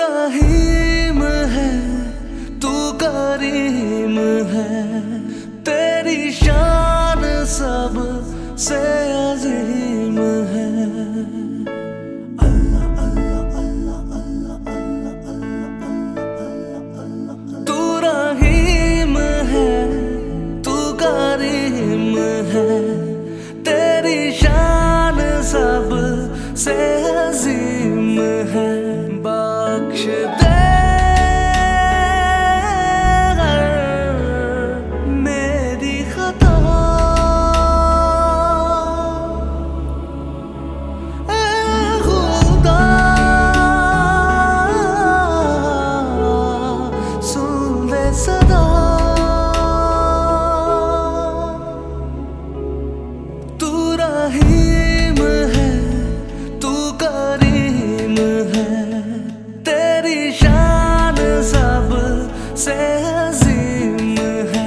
रहीम है, तू करीम है, तेरी शान सब से अजीम है। अल्लाह अल्लाह अल्लाह अल्लाह अल्लाह। तू रहीम है, तू करीम है, तेरी शान सब से अजीम है। बख्श दे मेरी खता, ऐ खुदा सुन ले सदा। तू रहीम है, तू करीम है, तेरी शान सब से अजीम है।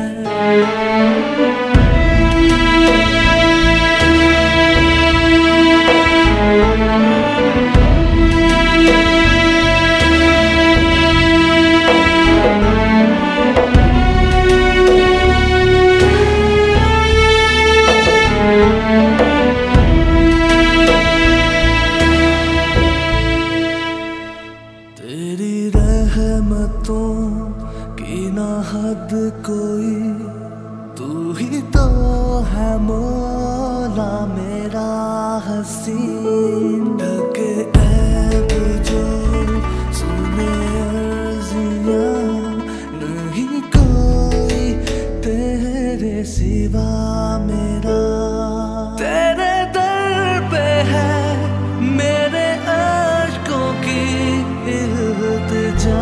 तेरी रहमतों की ना हद कोई, तू ही तो है मौला मेरा हसीन। ढके ऐब जो सुने अर्जियां, नहीं कोई तेरे सिवा मेरा। तेरे दर पे है मेरे अश्कों की इल्तिजा।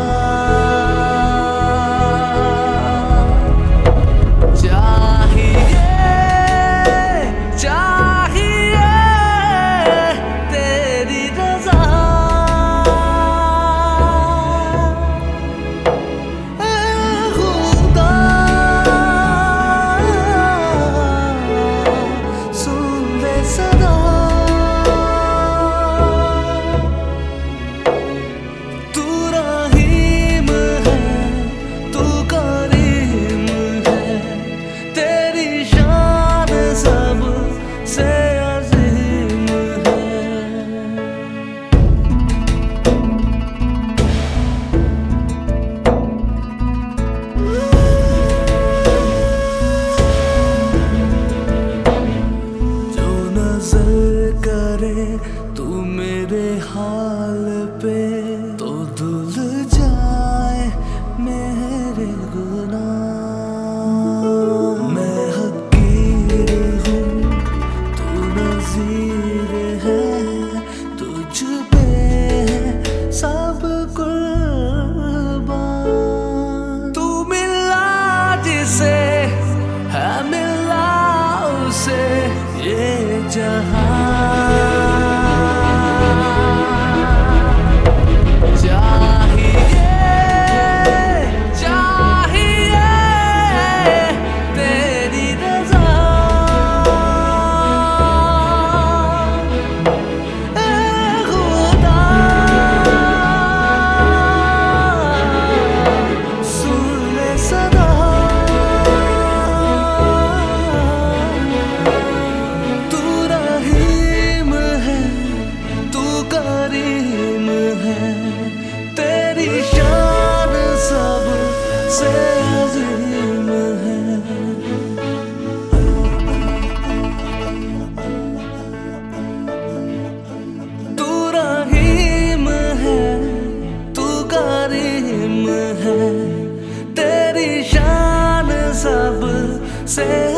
तू मेरे हाल पे तो धुल जाए मेरे गुनाह। मैं हकीर हूँ, तू नज़ीर है, तुझ पे सब कुर्बान। तू मिला जिसे है मिला उसे ये जहां। तेरी शान सब से